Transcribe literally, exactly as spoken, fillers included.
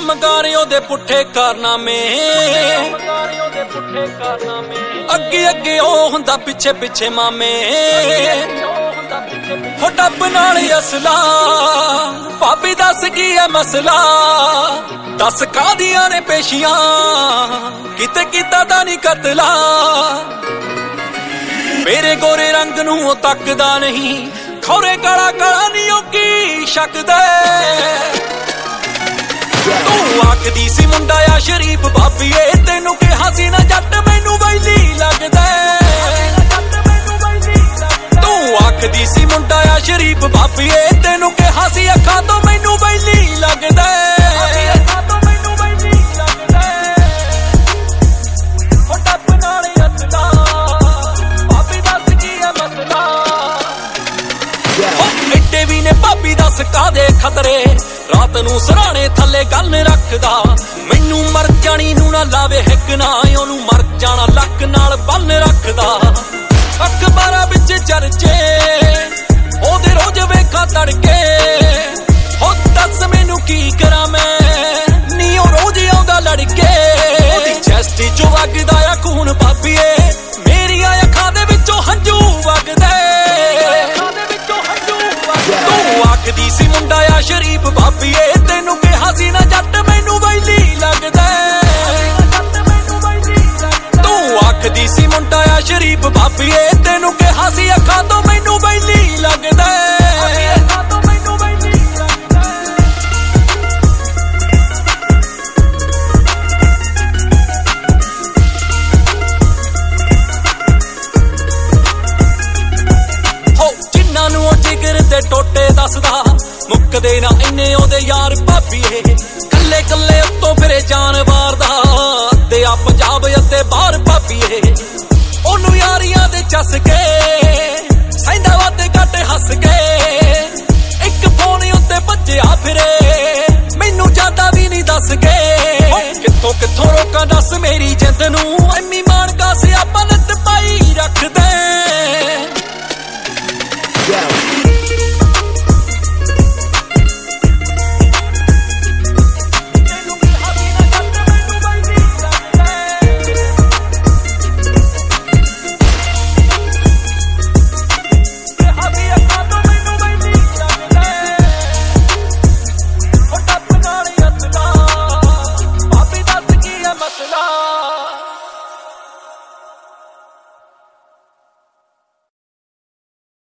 ਮਗਾਰਿਓ ਦੇ ਪੁੱਠੇ ਕਾਰਨਾਮੇ ਅੱਗੇ ਅੱਗੇ ਉਹ ਹੁੰਦਾ ਪਿੱਛੇ ਪਿੱਛੇ ਮਾਮੇ ਹੋ ਡੱਬ ਨਾਲ ਅਸਲਾ ਭਾਬੀ ਦੱਸ ਕੀ ਹੈ ਮਸਲਾ ਦੱਸ ਕਾਦੀਆਂ ਨੇ ਪੇਸ਼ੀਆਂ ਕਿਤੇ ਕੀਤਾ ਤਾਂ ਨਹੀਂ ਕਤਲਾ ਮੇਰੇ ਗੋਰੇ ਰੰਗ ਨੂੰ ਉਹ ਤੱਕਦਾ ਨਹੀਂ ਖੌਰੇ ਕਾਲਾ ਕਾਲਾ ਨਹੀਂ ਉਹ ਕੀ ਸ਼ੱਕਦਾ ਤੂੰ ਆਖਦੀ ਸੀ ਮੁੰਡਾ ਆ ਸ਼ਰੀਫ ਬਾਬੀਏ ਤੈਨੂੰ ਕਿਹਾ ਸੀ ਨਾ ਜੱਟ ਮੈਨੂੰ ਵੈਲੀ ਲੱਗਦਾ ਤੂੰ ਆਖਦੀ ਸੀ ਮੁੰਡਾ ਆ ਸ਼ਰੀਫ ਬਾਬੀਏ ਤੈਨੂੰ ਕਿਹਾ ਸੀ ਅੱਖਾਂ ਤੋਂ ਮੈਨੂੰ ਵੈਲੀ ਲੱਗਦਾ ਏਡੇ ਵੀ ਨੇ ਭਾਬੀ ਦੱਸ ਕਾਦੇ ਖਤਰੇ ਰਾਤ ਨੂੰ ਸਰਾਣੇ ਥੱਲੇ ਗੱਲ ਰੱਖਦਾ ਮੈਨੂੰ ਮਰ ਜਾਣੀ ਨੂੰ ਨਾ ਲਾਵੇ ਹਿੱਕ ਨਾ ਉਹਨੂੰ ਮਰ ਜਾਣਾ ਲੱਕ ਨਾਲ ਬੰਨ ਰੱਖਦਾ ਅਖਬਾਰਾਂ ਵਿੱਚ ਚਰਚੇ ਉਹਦੇ ਰੋਜ਼ ਵੇਖਾਂ ਤੜਕੇ ਹੋ ਦੱਸ ਮੈਨੂੰ ਕੀ ਕਰਾਂ ਮੈਂ ਨੀ ਉਹ ਰੋਜ਼ ਆਉਂਦਾ ਲੜਕੇ ਉਹਦੀ ਚੈਸਟ ਚੋਂ ਵਗਦਾ ਆ ਖੂਨ ਭਾਬੀਏ ਮੇਰੀਆਂ ਅੱਖਾਂ ਦੇ ਵਿੱਚੋਂ ਹੰਝੂ ਵਗਦੇ ਤੂੰ ਆਖਦੀ ਸੀ ਮੁੰਡਾ ਆ ਸ਼ਰੀਫ ਬਾਬੀਏ ਤੈਨੂੰ ਕਿਹਾ ਸੀ ਨਾ ਜੱਟ ਮੈਨੂੰ ਵੈਲੀ ਲੱਗਦਾ ਤੂੰ ਆਖਦੀ ਸੀ ਮੁੰਡਾ ਆ ਸ਼ਰੀਫ ਬਾਬੀਏ ਤੈਨੂੰ ਕਿਹਾ ਸੀ ਅੱਖਾਂ ਤੋਂ ਮੈਨੂੰ ਵੈਲੀ ਲੱਗਦਾ ਟੋਟੇ ਦੱਸਦਾ ਮੁੱਕਦੇ ਨਾ ਇੰਨੇ ਉਹਦੇ ਯਾਰ ਭਾਬੀਏ ਕੱਲੇ ਕੱਲੇ ਉੱਤੋਂ ਫਿਰੇ ਜਾਨਵਾਰ ਦਾ ਅੱਧੇ ਆ ਪੰਜਾਬ ਅੱਧੇ ਬਾਹਰ ਭਾਬੀਏ ਉਹਨੂੰ ਯਾਰੀਆਂ ਦੇ ਚੱਸ ਕੇ ਸੈਂਦਾ ਵਾਦੇ ਘੱਟ ਹੱਸ ਕੇ ਇੱਕ ਫੋਨ ਉੱਤੇ ਭੱਜਿਆ ਫਿਰੇ ਮੈਨੂੰ ਜਾਂਦਾ ਵੀ ਨਹੀਂ ਦੱਸ ਕੇ ਕਿੱਥੋਂ ਕਿੱਥੋਂ ਰੋਕਾਂ ਦੱਸ ਮੇਰੀ ਜਿੰਦ ਨੂੰ ਐਮੀ ਮਾਨਕਾ ਸਿਆਪਾ